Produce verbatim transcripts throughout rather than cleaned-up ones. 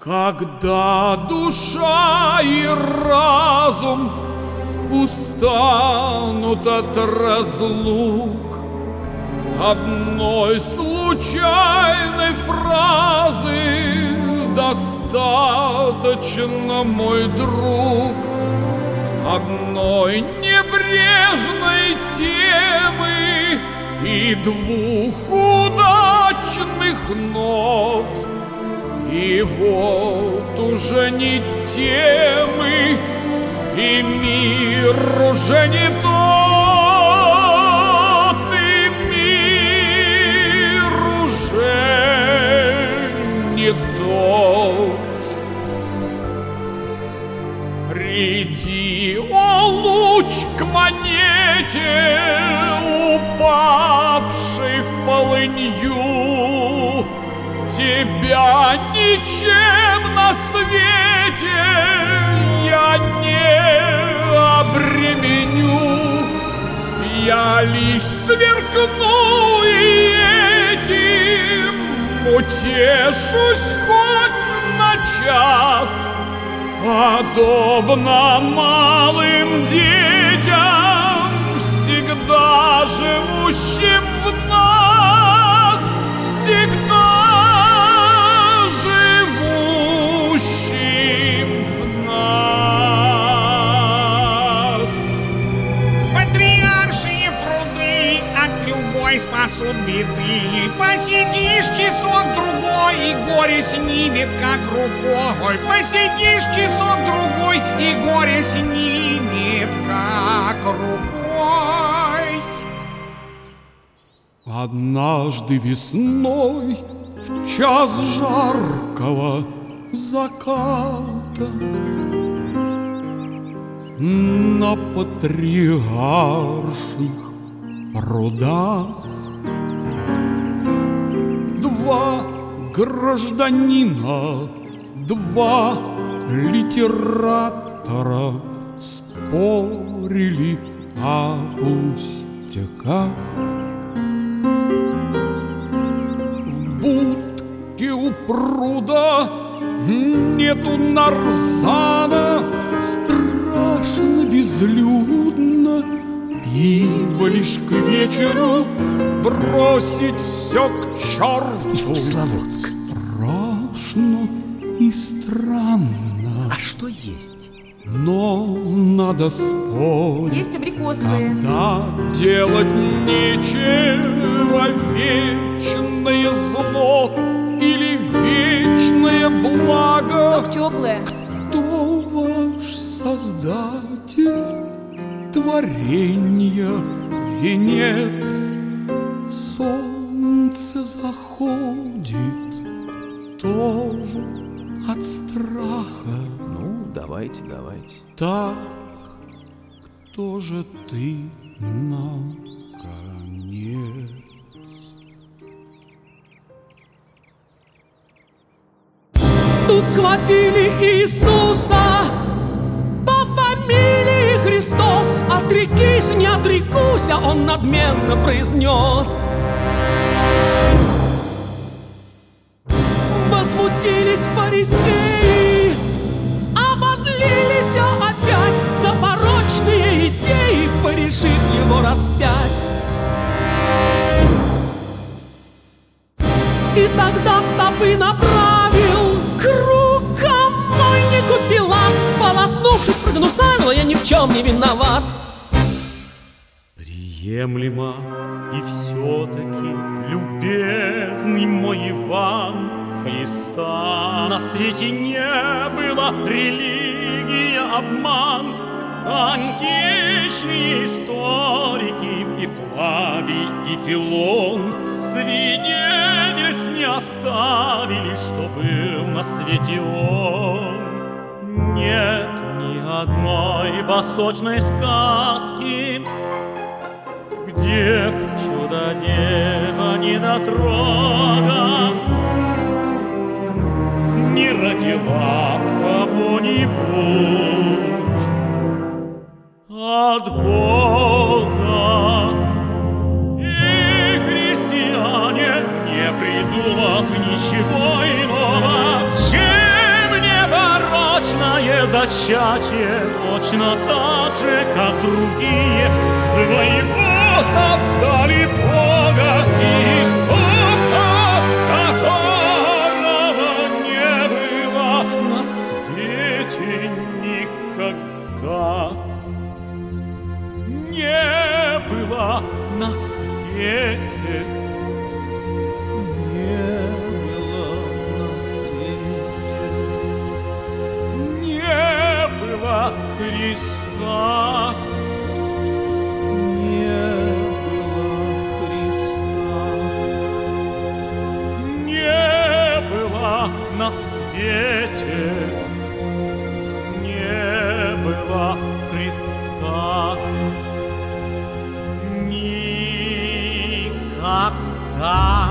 Когда душа и разум устанут от разлук, одной случайной фразы достаточно, мой друг, одной небрежной темы и двух удачных нот. И вот уже не темы, и мир уже не тот, и мир уже не тот. Приди, о луч, к монете, упавшей в полынью. Тебя ничем на свете я не обременю. Я лишь сверкну и этим утешусь хоть на час, подобно малым детям, всегда живущим в нас, всегда живущим в нас. Патриаршие пруды от любой спасут беды. Посидишь часок-другой, и горе снимет как рукой. Посидишь часок-другой, и горе снимет как рукой. Однажды весной, в час жаркого заката, на патриарших прудах два гражданина, два литератора спорили о пустяках. В будке у пруда нету нарзана, страшно безлюдно, пиво лишь к вечеру бросить все к черту. И в Кисловодск. Страшно и странно. А что есть? Но надо спорить. Есть абрикосовые. Когда делать нечего, вечное зло или вечное благо. Ног теплые. Кто ваш создатель? Творенья венец. Солнце заходит тоже от страха. Ну, давайте, давайте. Так, кто же ты, наконец? Тут схватили Иисуса по фамилии Христос. Отрекись, не отрекуся, он надменно произнес. Возмутились фарисеи, обозлились опять за порочные идеи, порешив его распять. И тогда стопы направил к рукомойнику Пилат, сполоснувшись, прогнусавил: я ни в чем не виноват. Приемлемо и все-таки, любезный мой Иван, Христа на свете не было, религия обман. Античные историки и Флавий, и Филон свидетельств не оставили, что был на свете он. Нет ни одной восточной сказки, где б чудо-дева недотрога не родила кого-нибудь от Бога. И христиане, не придумав ничего иного, чем зачатие точно так же, как другие, своего создали Бога Иисуса, которого не было на свете никогда. Не было на свете. Не было на свете. Не было Христа. Не было Христа. Не было на свете. Не было Христа. Никогда.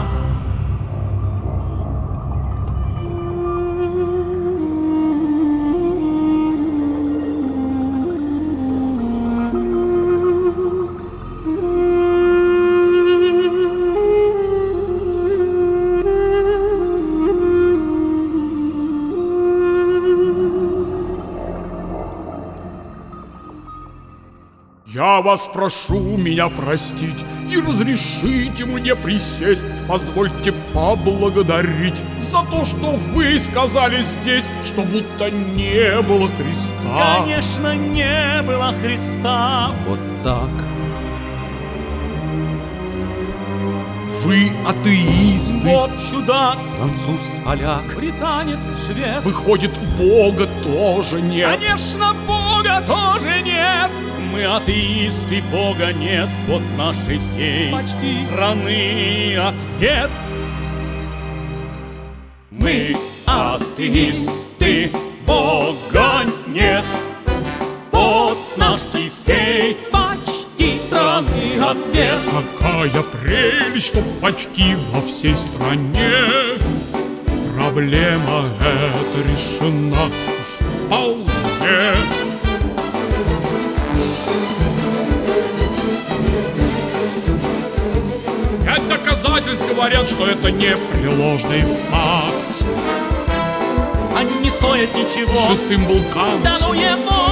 Я вас прошу меня простить и разрешите мне присесть. Позвольте поблагодарить за то, что вы сказали здесь, что будто не было Христа. Конечно, не было Христа. Вот так. Вы атеисты. Вот чудак. Француз, поляк, британец, швед. Выходит, Бога тоже нет. Конечно, Бога тоже нет. Мы атеисты, Бога нет. Вот нашей всей Почти. страны ответ. Мы атеисты, Бога нет. Вот нашей всей Почти страны ответ. Какая прелесть, что почти во всей стране проблема эта решена вполне. Пять доказательств говорят, что это непреложный факт. Они не стоят ничего. Шестым был Кант. Да ну его!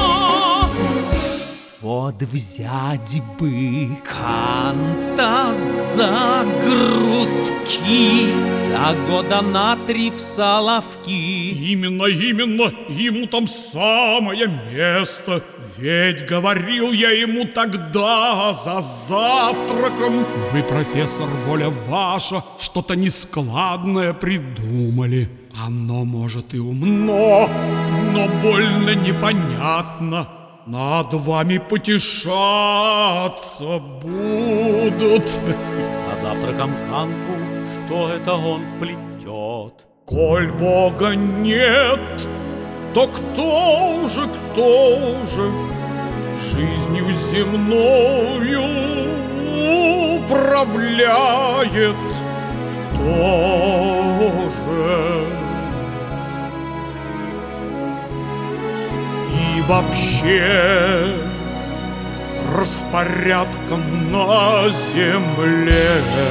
Вот взять бы Канта за грудки, да года на три в Соловки. Именно, именно, ему там самое место. Ведь говорил я ему тогда за завтраком: вы, профессор, воля ваша, что-то нескладное придумали. Оно, может, и умно, но больно непонятно. Над вами потешаться будут. За завтраком Канту, что это он плетет? Коль Бога нет, то кто же, кто же жизнью земною управляет? Кто же? И вообще распорядком на земле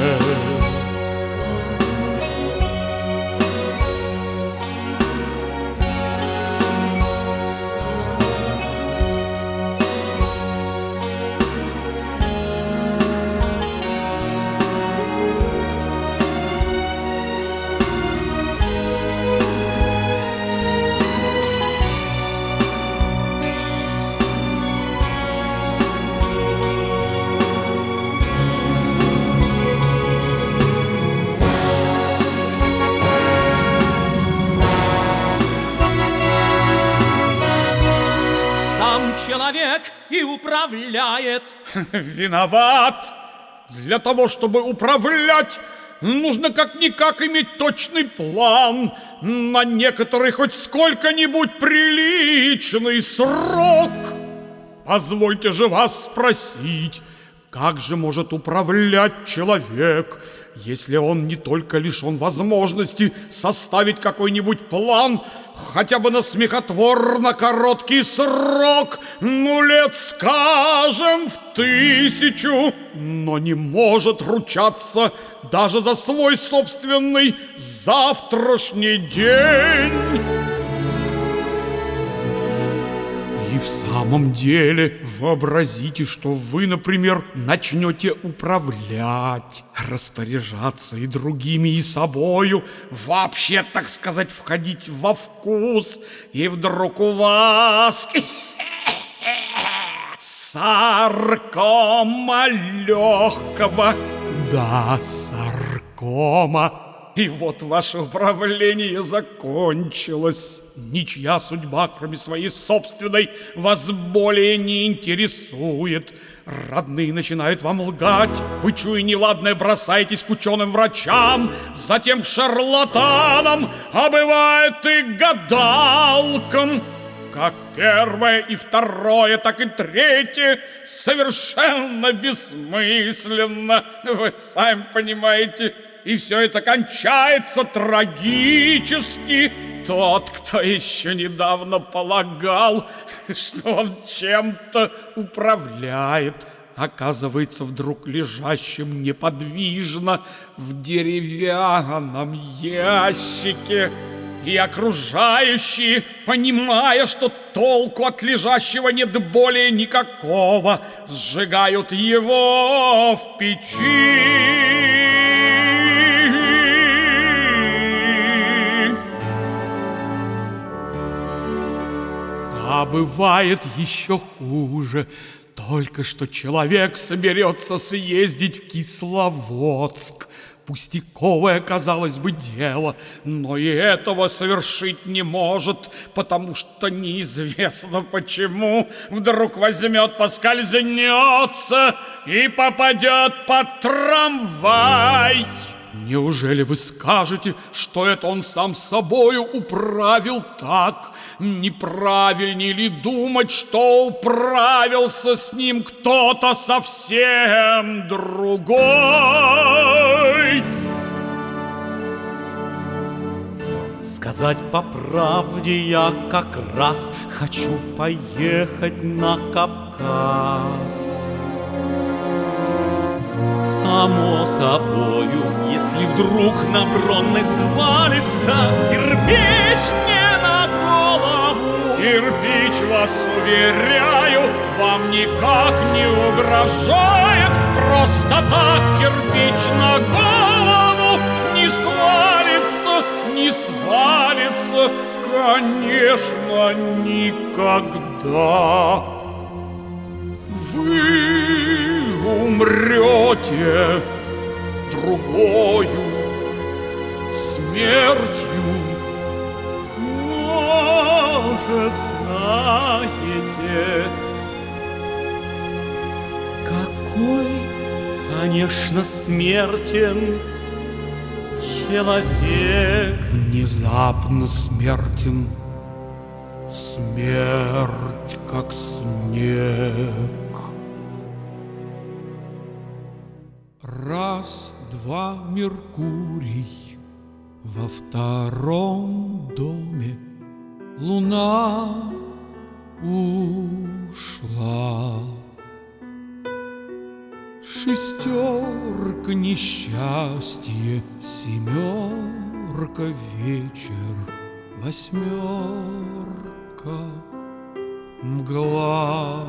Человек и управляет. Виноват. Для того, чтобы управлять, нужно как-никак иметь точный план на некоторый хоть сколько-нибудь приличный срок. Позвольте же вас спросить, как же может управлять человек, если он не только лишен возможности составить какой-нибудь план хотя бы на смехотворно короткий срок, ну лет, скажем, в тысячу, но не может ручаться даже за свой собственный завтрашний день. в самом деле вообразите, что вы, например, начнете управлять, распоряжаться и другими, и собою, вообще, так сказать, входить во вкус, и вдруг у вас саркома легкого. Да, саркома. И вот ваше управление закончилось. Ничья судьба, кроме своей собственной, вас более не интересует. Родные начинают вам лгать. Вы, чуя неладное, бросаетесь к ученым врачам, затем к шарлатанам, а бывает и гадалкам. Как первое и второе, так и третье совершенно бессмысленно. Вы сами понимаете. И все это кончается трагически. Тот, кто еще недавно полагал, что он чем-то управляет, оказывается вдруг лежащим неподвижно в деревянном ящике. И окружающие, понимая, что толку от лежащего нет более никакого, сжигают его в печи. А бывает еще хуже. Только что человек соберется съездить в Кисловодск. Пустяковое, казалось бы, дело, но и этого совершить не может, потому что неизвестно почему вдруг возьмет, поскользнется и попадет под трамвай. Неужели вы скажете, что это он сам собою управил так? Неправильнее ли думать, что управился с ним кто-то совсем другой? Сказать по правде, я как раз хочу поехать на Кавказ. Само собою, если вдруг на Бронной свалится кирпич мне на голову. Кирпич, вас уверяю, вам никак не угрожает. Просто так кирпич на голову не свалится, не свалится, конечно, никогда. Вы умрете другою смертью. Может, знаете, какой, конечно, смертен человек. Внезапно смертен, смерть как снег. Раз, два, Меркурий во втором доме. Луна ушла. Шестерка несчастье, семерка вечер, восьмерка мгла.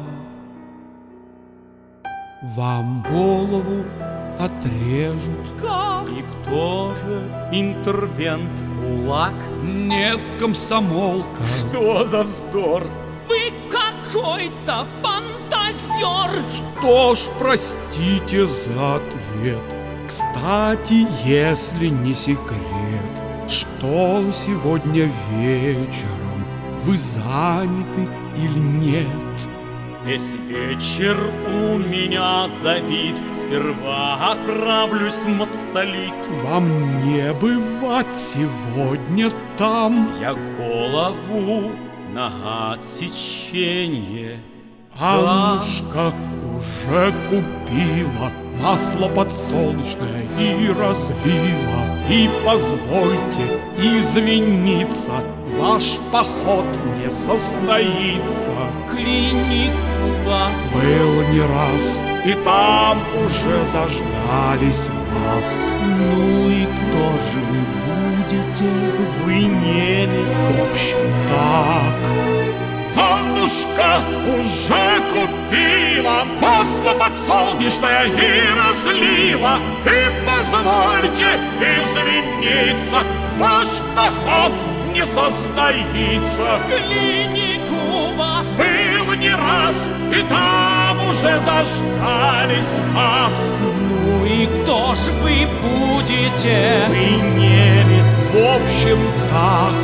Вам голову отрежут. Как? И кто же интервент, кулак? Нет, комсомолка. Что за вздор? Вы какой-то фантазер. Что ж, простите за ответ. Кстати, если не секрет, что сегодня вечером вы заняты или нет? Весь вечер у меня забит. Сперва отправлюсь в Массолит. Вам не бывать сегодня там. Я голову на отсеченье. Аннушка уже купила масло подсолнечное и разлила. И позвольте извиниться, ваш поход не состоится. В клинику вас Был не раз, и там уже заждались вас. ну и кто же вы будете? Вы немец. В общем, так. Аннушка уже купила масло подсолнечное и разлила. И позвольте извиниться, ваш поход не состоится. В клинику вас был не раз, и там уже заждались вас. Ну и кто ж вы будете? Вы немец. В общем, так.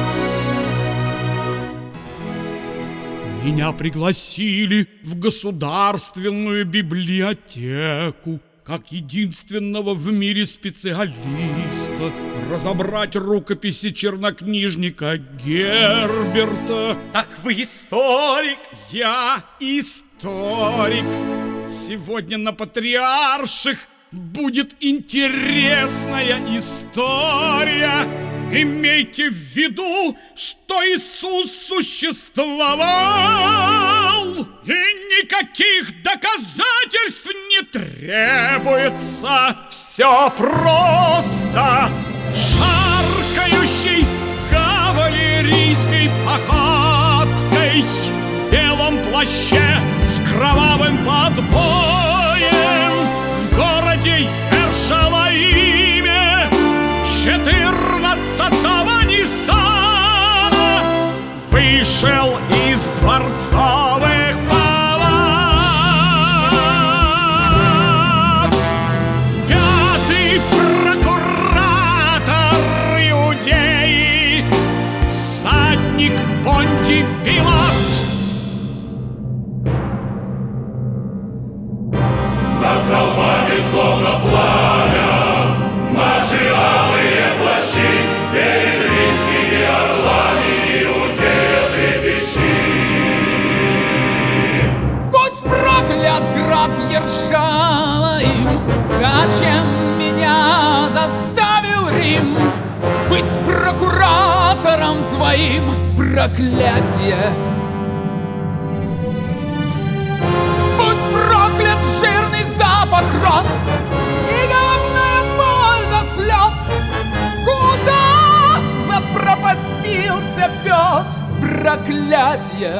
Меня пригласили в государственную библиотеку как единственного в мире специалиста разобрать рукописи чернокнижника Герберта. Так вы историк? Я историк. Сегодня на Патриарших будет интересная история. Имейте в виду, что Иисус существовал, и никаких доказательств не требуется. Все просто. Шаркающей кавалерийской походкой в белом плаще с кровавым подбоем в городе Ершалаиме четырнадцатого Ниссана вышел из дворцовых палат пятый прокуратор Иудеи, всадник Понтий Пилат. Над холмами словно пламя наши алые плащи, перед римскими орлами Иудея трепещи. Будь проклят, град Ершалаим! Зачем меня заставил Рим быть прокуратором твоим? Проклятие! Будь проклят, жирный запах роз и головная боль до слез! Куда запропастился пес? Проклятие!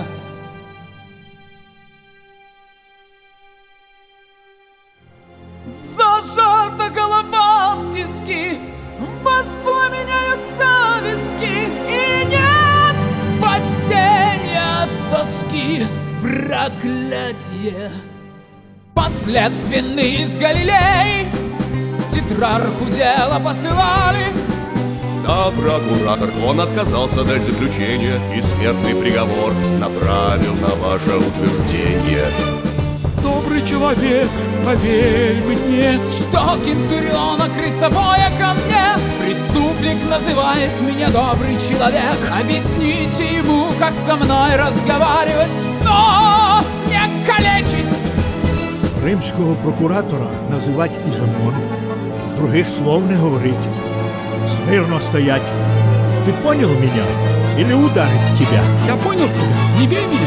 Зажата голова в тиски, воспламеняются виски, и нет спасения от тоски. Проклятие! Подследственный из Галилеи тетрарху дело посылали. Да, прокуратор, он отказался дать заключение и смертный приговор направил на ваше утверждение. Добрый человек, поверь мне, Что кентуриона крысобоя ко мне? Преступник называет меня добрый человек. Объясните ему, как со мной разговаривать, но не калечить. Римського прокуратора називать Ізамон, других слов не говорить, смирно стоять. Ты понял меня? Или ударить тебя? Я понял тебя, не бей меня.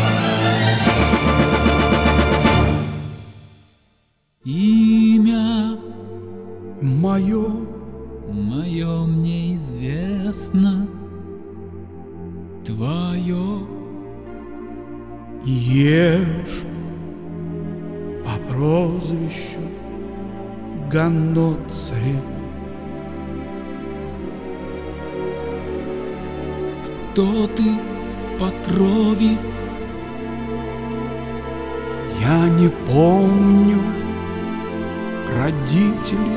Имя Мое мое мне известно, твое ешь по прозвищу Ганоцри. кто ты по крови? Я не помню родителей.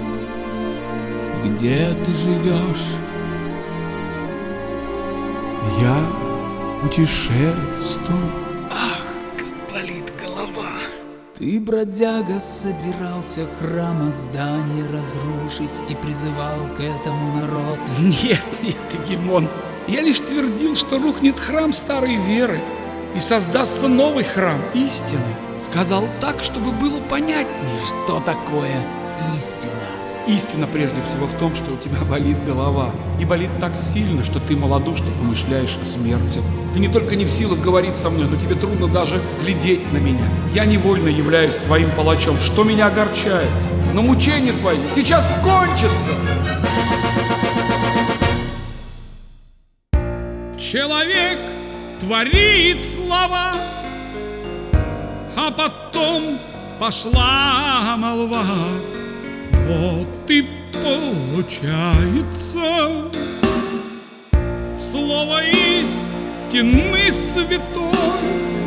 Где ты живешь? Я путешествую. Ах, как болит голова. Ты, бродяга, собирался храма здание разрушить и призывал к этому народ. Нет, нет, Эгемон. Я лишь твердил, что рухнет храм старой веры и создастся новый храм истины. Сказал так, чтобы было понятнее. Что такое истина? Истина прежде всего в том, что у тебя болит голова. И болит так сильно, что ты малодушно помышляешь о смерти. Ты не только не в силах говорить со мной, но тебе трудно даже глядеть на меня. Я невольно являюсь твоим палачом, что меня огорчает. Но мучения твои сейчас кончатся. Человек творит слова, а потом пошла молва. Вот и получается слово истины святой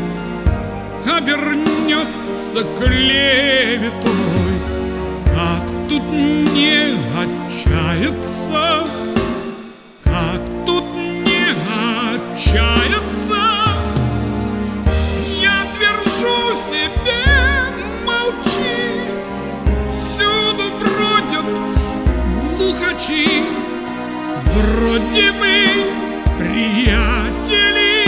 обернется клеветой. Как тут не отчаяться, как тут не отчаяться? Я твержу себе, молчи, всюду бродят слухачи, вроде бы приятели.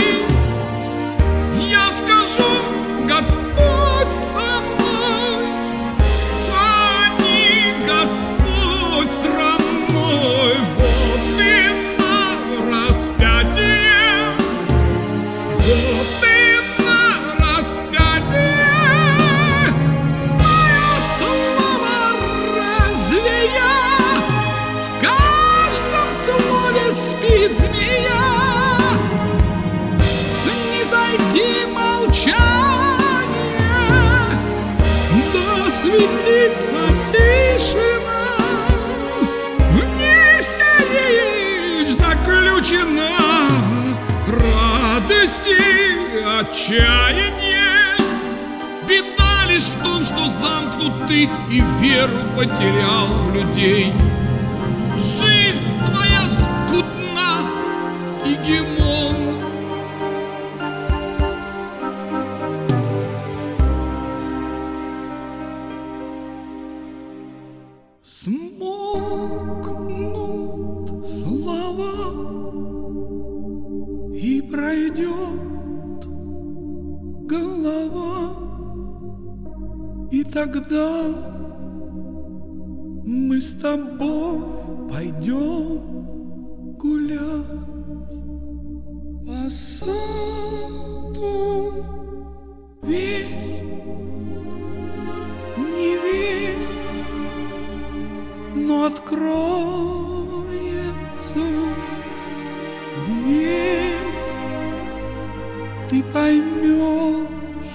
Я скажу: Господь со мной, а не Господь срамной. Вот и на распятие, вот и на распятие мое слово. Разве я в каждом слове спит змея? Снизойди молчание, да светится тишина, в ней вся речь заключена. Радость и отчаяние, беда лишь в том, что замкнут ты и веру потерял в людей. Жизнь твоя скудна и гемон. Смолкнут слова, и пройдет голова, и тогда мы с тобой пойдем гулять по саду. Верь, не верь, но откроется дверь, ты поймешь,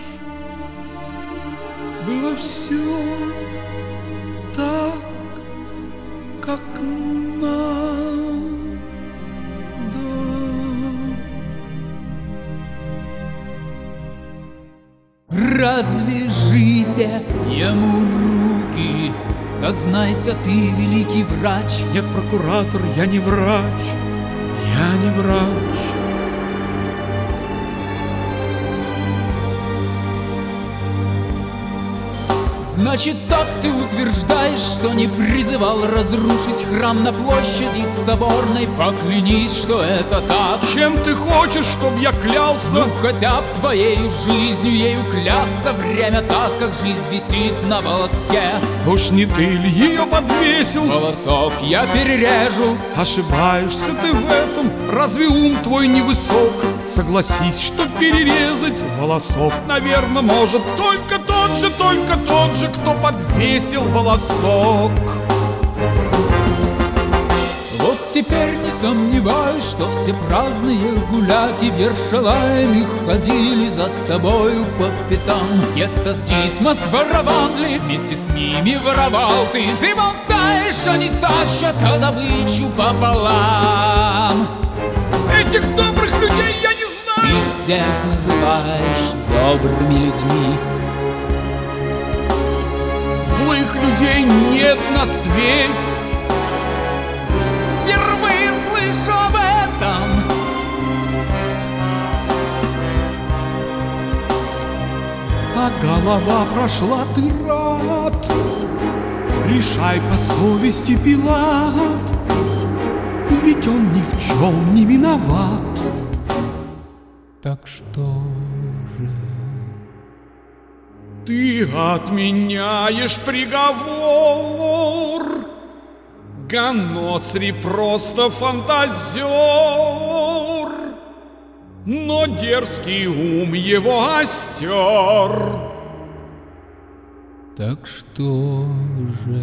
было все так, как надо. Развяжите ему руки, сознайся, ты великий врач. Я прокуратор, я не врач, я не врач. Значит, так ты утверждаешь, что не призывал разрушить храм на площади Соборной? Поклянись, что это так. Чем ты хочешь, чтоб я клялся? Ну, хотя б твоею жизнью ею клясться. Время так, как жизнь висит на волоске. Уж не ты ли ее подвесил? Волосок я перережу. Ошибаешься ты в этом, разве ум твой невысок? Согласись, что перерезать волосок, наверное, может только тот же, только тот же, кто подвесил волосок. Вот теперь не сомневаюсь, что все праздные гуляки вершалаями ходили за тобою по пятам. Естас Дисмос воровал ли, вместе с ними воровал ты. Ты болтаешь, они тащат, а добычу пополам. Этих добрых людей я не знаю. Ты всех называешь добрыми людьми. Злых людей нет на свете. Впервые слышу об этом. А голова прошла, ты рад? Решай по совести, Пилат, ведь он ни в чем не виноват. Так что же? Ты отменяешь приговор. Ганоцри просто фантазер, но дерзкий ум его остер. Так что же?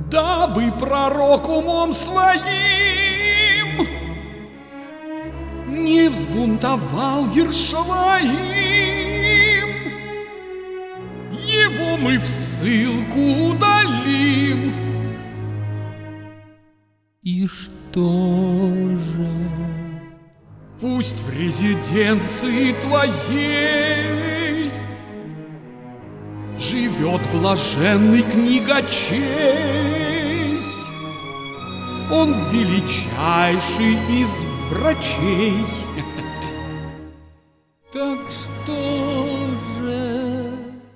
Дабы пророк умом своим не взбунтовал Ершалаим, его мы в ссылку удалим. И что же? Пусть в резиденции твоей живет блаженный книгачей. Он величайший из врачей. Так что же?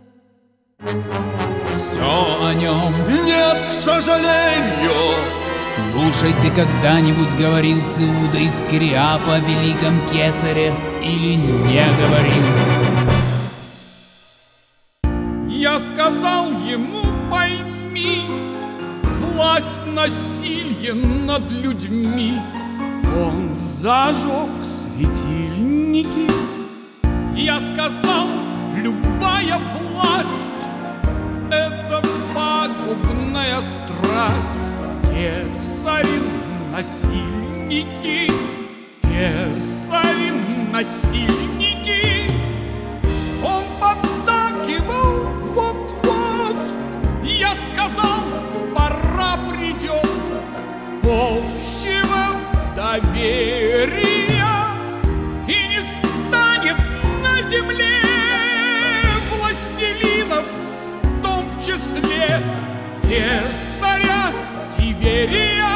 Все о нем. Нет, к сожалению. Слушай, ты когда-нибудь говорил с Иудой Искариаф о великом кесаре или не говорил? Я сказал ему: пойми, власть насилия над людьми. Он зажег светильники. Я сказал: любая власть — это пагубная страсть. Кесарин насильники, кесарин насильники. Он поддакивал: вот-вот. Я сказал: пора придет общего доверия, и не станет на земле властелинов, в том числе кесаря Тиверия,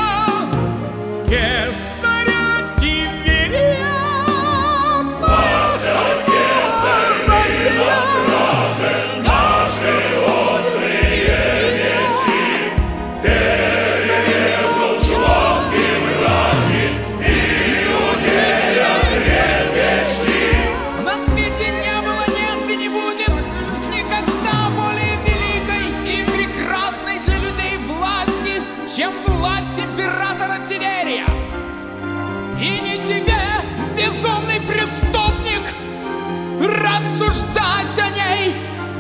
кесаря Тиверия. Мастер кесарь на страже, наши острые мечи перережут ловки вражи, Иудея предвещи. На свете не было, нет и не будет никогда более великой и прекрасной для людей власти, чем власть императора Тиверия. И не тебе, безумный преступник, рассуждать о ней.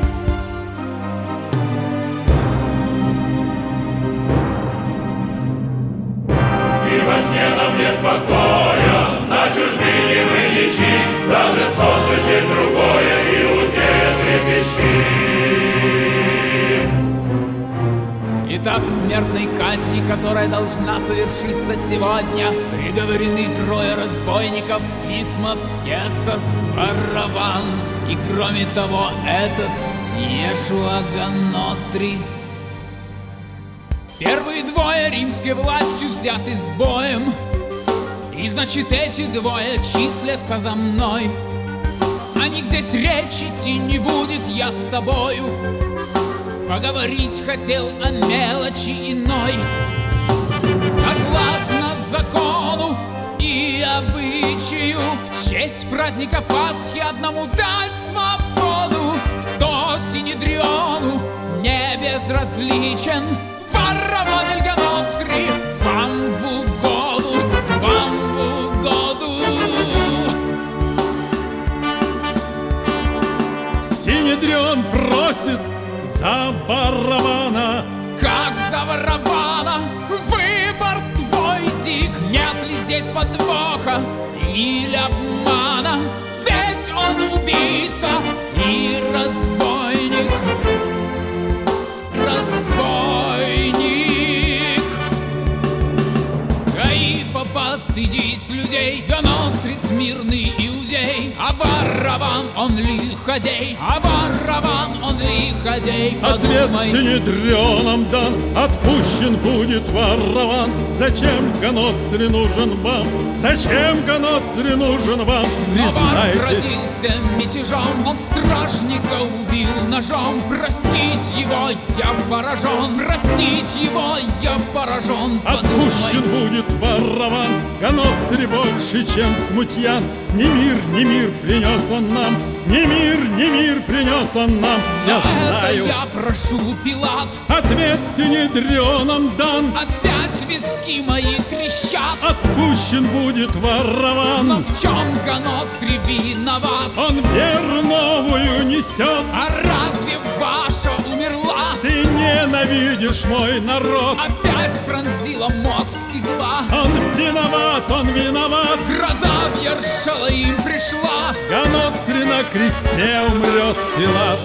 И во сне нам нет покоя, на чужбине мы ничьи, даже солнце здесь другое, Иудея трепещи. Итак, к смертной казни, которая должна совершиться сегодня, приговорены трое разбойников: Кисмос, Естас, Варраван. И кроме того, этот Иешуа Ганоцри. Первые двое римской властью взяты с боем, и значит эти двое числятся за мной. О них здесь речи идти не будет, я с тобою поговорить хотел о мелочи иной. Согласно закону и обычаю, в честь праздника Пасхи одному дать свободу. Кто Синедриону не безразличен, Варраван эль Ганоцри, вам в угоду, вам в угоду. Синедрион просит за Варравана. Как за Варравана, выбор твой, Дик. Нет ли здесь подвоха или обмана? Ведь он убийца и разбойник. Разбойник. Каифа, постыдись людей, Ганоцри смирный иудей, а Варраван он лиходей, а Варраван он лиходей. Ответ Подумай. Синедрионом дан, отпущен будет Варраван. Зачем Ганоцри нужен вам? Зачем Ганоцри нужен вам? Вар Признайтесь. разился мятежом, он стражника убил ножом. Простить его я поражен, простить его я поражен. Отпущен Подумай. будет Варраван. Ганоцри больше, чем смутьян. Ни мир, ни мир принес он нам, ни мир, ни мир принес он нам. Я Это знаю. я прошу, Пилат. Ответ Синедрионом дан. Опять виски мои трещат. Отпущен будет Варраван. Но в чем Ганоцри виноват? Он веру новую несет. А разве ваша умерла? Ты Ты ненавидишь мой народ. Опять пронзила мозг игла. Он виноват, он виноват. Гроза в Ершалаим пришла. Ганоцри на кресте умрет Пилат.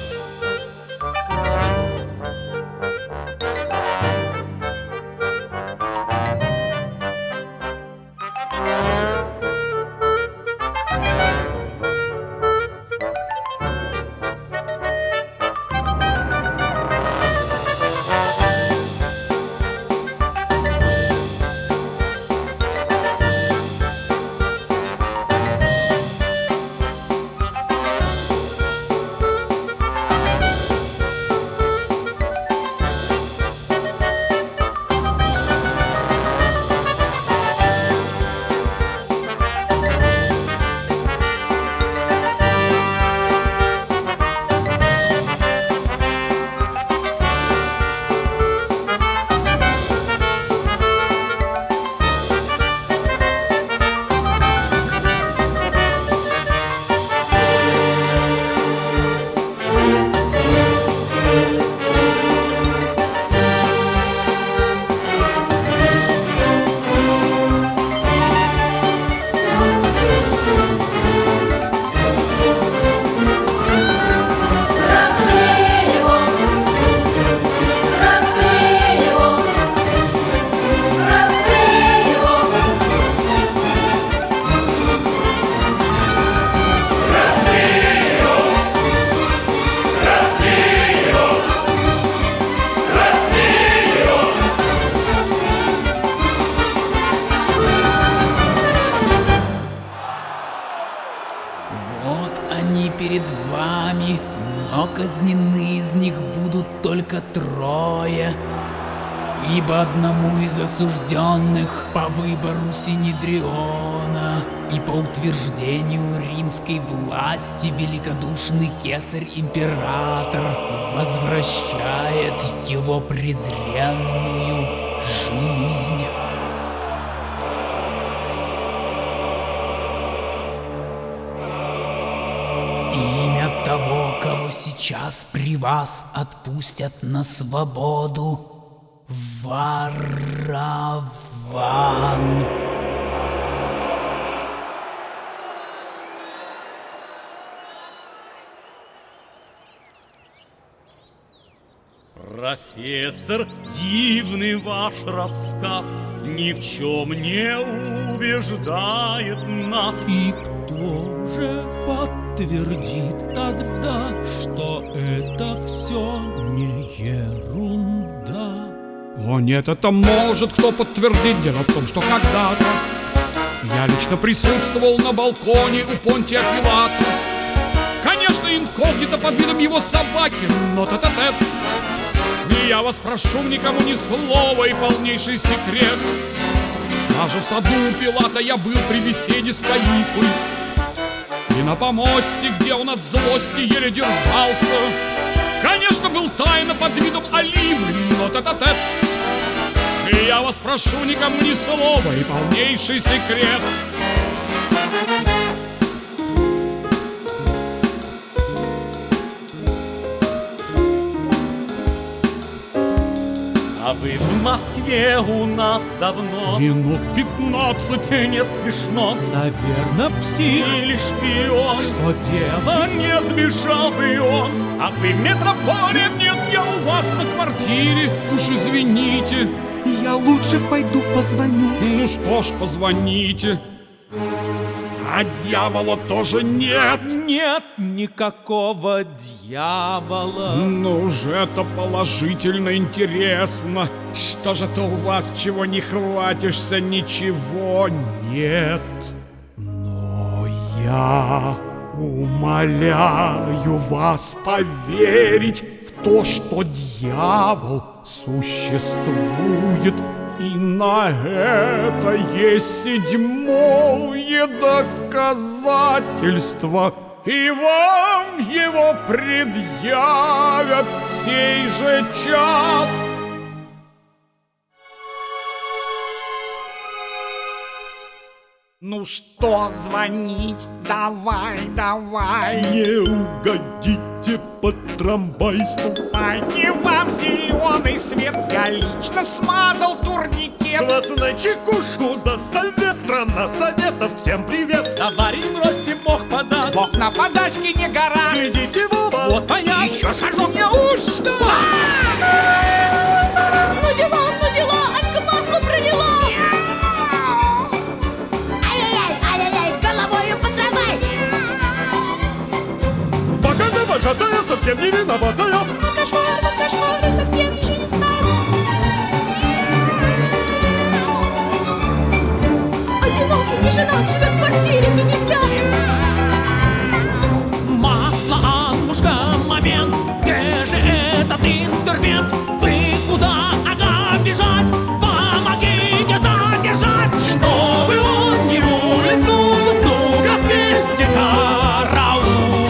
Перед вами, но казнены из них будут только трое, ибо одному из осужденных по выбору Синедриона и по утверждению римской власти великодушный кесарь-император возвращает его презренную жизнь. Того, кого сейчас при вас отпустят на свободу, Варавван. Профессор, дивный ваш рассказ ни в чем не убеждает нас. И кто же подтвердит тогда, что это все не ерунда? О нет, это может кто подтвердить. Дело в том, что когда-то я лично присутствовал на балконе у Понтия Пилата. Конечно, инкогнито под видом его собаки, но тет-а-тет. И я вас прошу, никому ни слова, и полнейший секрет. Даже в саду у Пилата я был при беседе с Каифой. И на помосте, где он от злости еле держался, конечно, был тайно под видом оливы, но тет-а-тет. И я вас прошу, никому ни слова, и полнейший секрет. А вы в Москве у нас давно. Минут пятнадцать. Не смешно. Наверное, псих или шпион. Что делать? Не сбежал бы он. А вы в метрополе? Нет, я у вас на квартире. Уж извините. Я лучше пойду позвоню. Ну что ж, позвоните. А дьявола тоже нет. Нет никакого дьявола. Ну же, это положительно интересно. Что же-то у вас, чего не хватишься, ничего нет. Но я умоляю вас поверить в то, что дьявол существует. И на это есть седьмое доказательство, и вам его предъявят сей же час. Ну что звонить? Давай, давай. Не угодить Ступайте под трамвай, Ступайте вам зеленый свет. Я лично смазал турникет. С вас на чекушку за совет. Страна советов, всем привет. Товарищ бросьте, Бог подаст. Бог на подачке не гора. Глядите в оба. Вот понятно. Еще шажу мне уж что. Ну дела, ну дела, Анька масло пролила. Ай-яй-яй, ай-яй-яй, головою под трамвай. Вагонная вожатая совсем не виноватая. Вот кошмар, вот кошмар, совсем еще не знаю. Одинокий, не женат, живет в квартире пятьдесят. Масло, Аннушка, момент. Где же этот интервент? Вы куда, ага, бежать? Помогите задержать, чтобы он не улизнул. Ну-ка, вместе караул.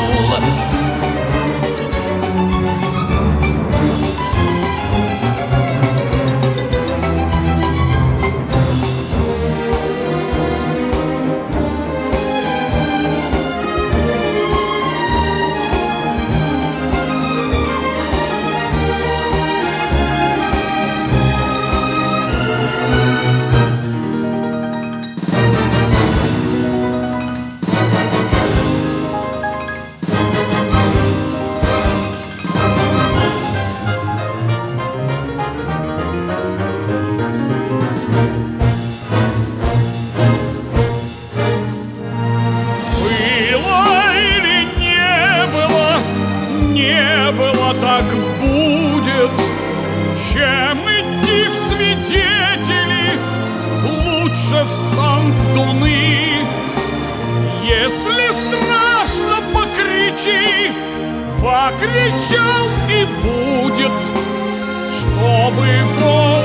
Было или не было, не было, так будет. Чем идти в свидетели, лучше в сандуны. Если страшно, покричи, покричал и будет, чтобы гол